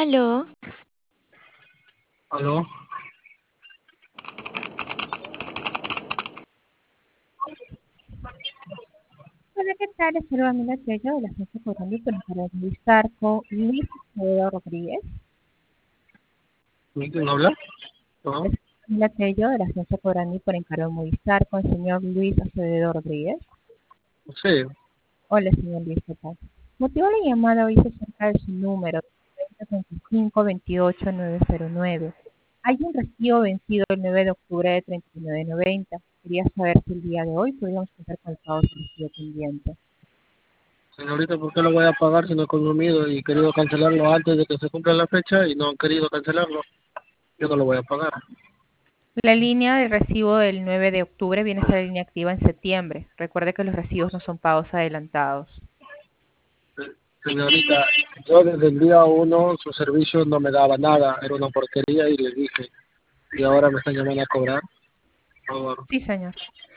Aló, ¿Aló? Hola, ¿qué tal? Es Silvia Tello de la Agencia Económica para Luis Carco, Luis Acevedo Rodríguez. ¿Quién habla? ¿No? Es Camila Tello de la Agencia Corani por encargo de Movistar con el señor Luis Acevedo Rodríguez. Sí, Hola, señor Luis, ¿qué tal? Motivo de la llamada hoy se acerca de su número 3025-28-909. Hay un recibo vencido el 9 de octubre de 39.90. Quería saber si el día de hoy podríamos contar con el pago del recibo pendiente. señorita, ¿por qué lo voy a pagar si no he consumido y he querido cancelarlo antes de que se cumpla la fecha y no han querido cancelarlo? Yo no lo voy a pagar. La línea de recibo del 9 de octubre viene a ser la línea activa en septiembre. Recuerde que los recibos no son pagos adelantados. Señorita, yo desde el día uno su servicio no me daba nada, era una porquería y les dije, y ahora me están llamando a cobrar. Por favor. Sí, señor.